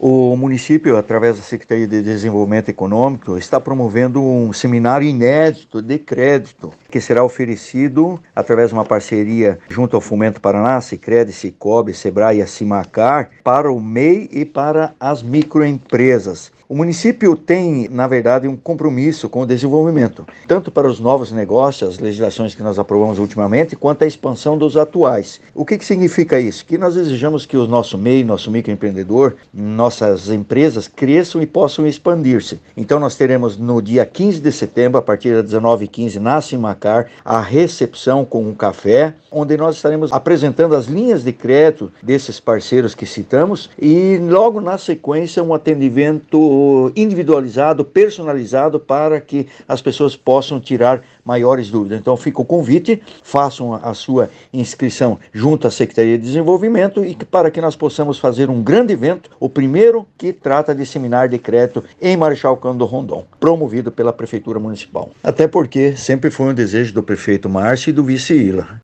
O município, através da Secretaria de Desenvolvimento Econômico, está promovendo um seminário inédito de crédito, que será oferecido através de uma parceria junto ao Fomento Paraná, Sicredi, Cicobi, Sebrae e a Simacar, para o MEI e para as microempresas. O município tem, na verdade, um compromisso com o desenvolvimento, tanto para os novos negócios, as legislações que nós aprovamos ultimamente, quanto a expansão dos atuais. O que significa isso? Que nós desejamos que o nosso MEI, nosso microempreendedor, nossas empresas cresçam e possam expandir-se. Então nós teremos no dia 15 de setembro, a partir das 19h15, na Simacar, a recepção com um café, onde nós estaremos apresentando as linhas de crédito desses parceiros que citamos e logo na sequência um atendimento individualizado, personalizado para que as pessoas possam tirar maiores dúvidas. Então fica o convite, façam a sua inscrição junto à Secretaria de Desenvolvimento e para que nós possamos fazer um grande evento, o primeiro que trata de seminário de crédito em Marechal Cândido Rondon, promovido pela Prefeitura Municipal. Até porque sempre foi um desejo do prefeito Márcio e do vice Ila.